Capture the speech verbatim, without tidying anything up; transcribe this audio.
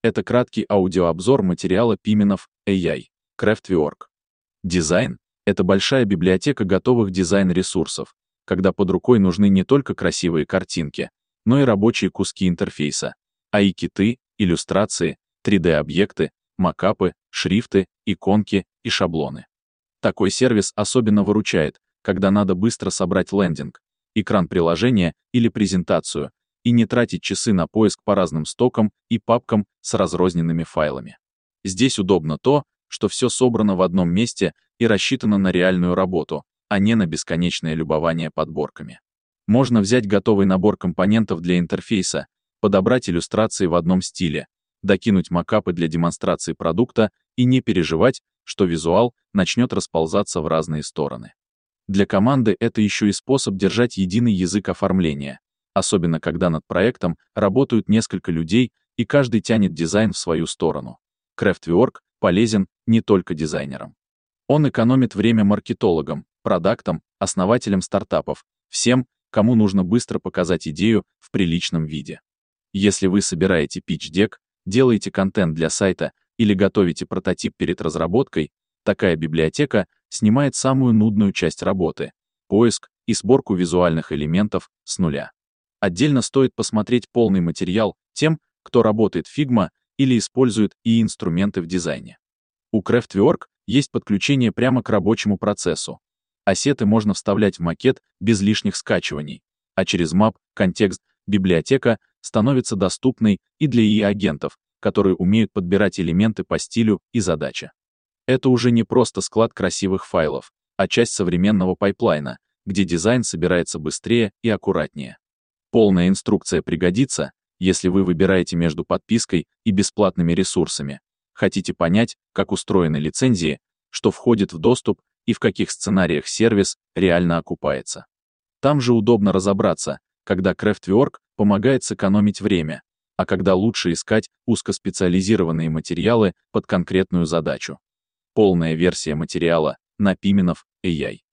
Это краткий аудиообзор материала Piminov эй ай, Craftwork. Дизайн — это большая библиотека готовых дизайн-ресурсов, когда под рукой нужны не только красивые картинки, но и рабочие куски интерфейса, эй ай-киты, иллюстрации, три дэ-объекты, макапы, шрифты, иконки и шаблоны. Такой сервис особенно выручает, когда надо быстро собрать лендинг, экран приложения или презентацию, и не тратить часы на поиск по разным стокам и папкам с разрозненными файлами. Здесь удобно то, что все собрано в одном месте и рассчитано на реальную работу, а не на бесконечное любование подборками. Можно взять готовый набор компонентов для интерфейса, подобрать иллюстрации в одном стиле, докинуть макапы для демонстрации продукта и не переживать, что визуал начнет расползаться в разные стороны. Для команды это еще и способ держать единый язык оформления, особенно когда над проектом работают несколько людей и каждый тянет дизайн в свою сторону. Craftwork полезен не только дизайнерам. Он экономит время маркетологам, продактам, основателям стартапов, всем, кому нужно быстро показать идею в приличном виде. Если вы собираете питч-дек, делаете контент для сайта или готовите прототип перед разработкой, такая библиотека снимает самую нудную часть работы — поиск и сборку визуальных элементов с нуля. Отдельно стоит посмотреть полный материал тем, кто работает в Figma или использует и инструменты в дизайне. У Craftwork есть подключение прямо к рабочему процессу. Ассеты можно вставлять в макет без лишних скачиваний, а через Map Context библиотека становится доступной и для и ай-агентов, которые умеют подбирать элементы по стилю и задаче. Это уже не просто склад красивых файлов, а часть современного пайплайна, где дизайн собирается быстрее и аккуратнее. Полная инструкция пригодится, если вы выбираете между подпиской и бесплатными ресурсами, хотите понять, как устроены лицензии, что входит в доступ и в каких сценариях сервис реально окупается. Там же удобно разобраться, когда Craftwork помогает сэкономить время, а когда лучше искать узкоспециализированные материалы под конкретную задачу. Полная версия материала на Piminov эй ай.